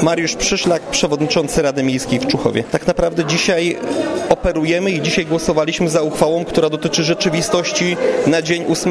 Mariusz Przyszlak, przewodniczący Rady Miejskiej w Czuchowie. Tak naprawdę dzisiaj operujemy i dzisiaj głosowaliśmy za uchwałą, która dotyczy rzeczywistości na dzień 8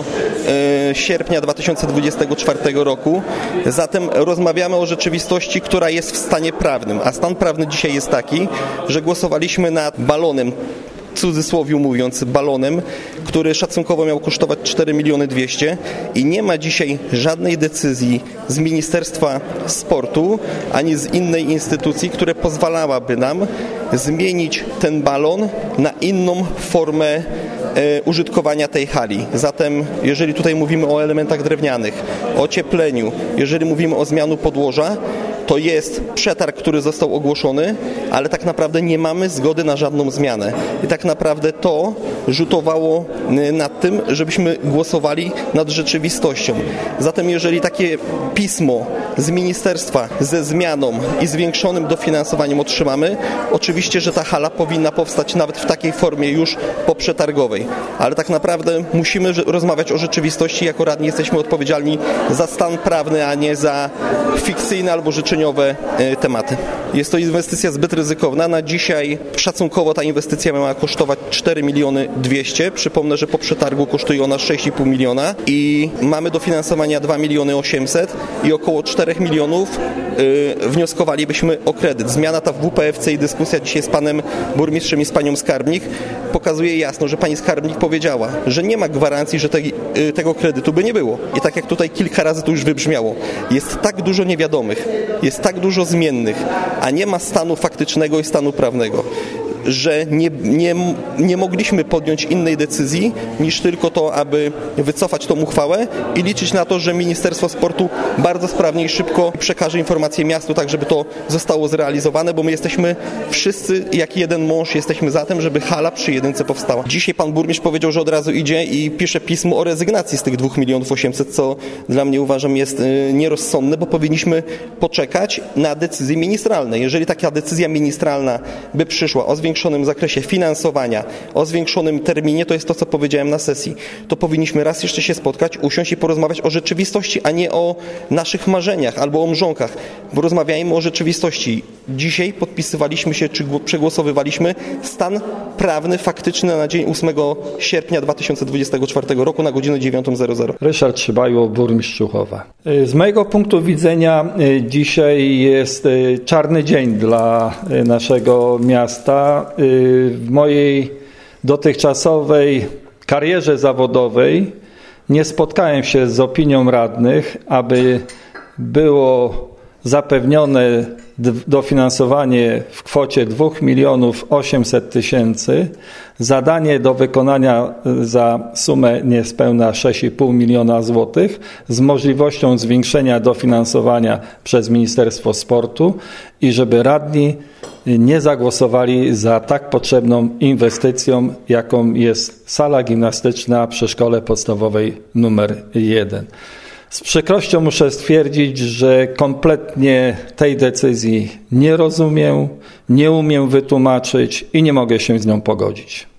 sierpnia 2024 roku. Zatem rozmawiamy o rzeczywistości, która jest w stanie prawnym, a stan prawny dzisiaj jest taki, że głosowaliśmy nad balonem, w cudzysłowie mówiąc, balonem, który szacunkowo miał kosztować 4 200 000 i nie ma dzisiaj żadnej decyzji z Ministerstwa Sportu ani z innej instytucji, które pozwalałaby nam zmienić ten balon na inną formę użytkowania tej hali. Zatem jeżeli tutaj mówimy o elementach drewnianych, o ociepleniu, jeżeli mówimy o zmianie podłoża, to jest przetarg, który został ogłoszony, ale tak naprawdę nie mamy zgody na żadną zmianę. I tak naprawdę to rzutowało nad tym, żebyśmy głosowali nad rzeczywistością. Zatem jeżeli takie pismo z ministerstwa ze zmianą i zwiększonym dofinansowaniem otrzymamy, oczywiście, że ta hala powinna powstać nawet w takiej formie już poprzetargowej. Ale tak naprawdę musimy rozmawiać o rzeczywistości. Jako radni jesteśmy odpowiedzialni za stan prawny, a nie za fikcyjne albo życzeniowe tematy. Jest to inwestycja zbyt ryzykowna. Na dzisiaj szacunkowo ta inwestycja miała kosztować 4 200 000. Przypomnę, że po przetargu kosztuje ona 6,5 miliona i mamy dofinansowania 2 800 000 i około 4 milionów wnioskowalibyśmy o kredyt. Zmiana ta w WPFC i dyskusja dzisiaj z panem burmistrzem i z panią skarbnik pokazuje jasno, że pani skarbnik powiedziała, że nie ma gwarancji, że tego kredytu by nie było. I tak jak tutaj kilka razy to już wybrzmiało, jest tak dużo niewiadomych, jest tak dużo zmiennych, a nie ma stanu faktycznego i stanu prawnego, że nie mogliśmy podjąć innej decyzji niż tylko to, aby wycofać tą uchwałę i liczyć na to, że Ministerstwo Sportu bardzo sprawnie i szybko przekaże informację miastu, tak żeby to zostało zrealizowane, bo my jesteśmy wszyscy jak jeden mąż, jesteśmy za tym, żeby hala przy jedynce powstała. Dzisiaj pan burmistrz powiedział, że od razu idzie i pisze pismo o rezygnacji z tych 2 800 000, co dla mnie uważam jest nierozsądne, bo powinniśmy poczekać na decyzje ministralne. Jeżeli taka decyzja ministralna by przyszła o zwiększonym zakresie finansowania, o zwiększonym terminie, to jest to, co powiedziałem na sesji. To powinniśmy raz jeszcze się spotkać, usiąść i porozmawiać o rzeczywistości, a nie o naszych marzeniach albo o mrzonkach, bo rozmawiajmy o rzeczywistości. Dzisiaj podpisywaliśmy się, czy przegłosowywaliśmy stan prawny, faktyczny na dzień 8 sierpnia 2024 roku na godzinę 9:00. Ryszard Szybajło, burmistrz Czuchowa. Z mojego punktu widzenia dzisiaj jest czarny dzień dla naszego miasta. W mojej dotychczasowej karierze zawodowej nie spotkałem się z opinią radnych, aby było zapewnione dofinansowanie w kwocie 2 800 000, zadanie do wykonania za sumę niespełna 6,5 miliona złotych z możliwością zwiększenia dofinansowania przez Ministerstwo Sportu i żeby radni nie zagłosowali za tak potrzebną inwestycją, jaką jest sala gimnastyczna przy szkole podstawowej nr 1. Z przykrością muszę stwierdzić, że kompletnie tej decyzji nie rozumiem, nie umiem wytłumaczyć i nie mogę się z nią pogodzić.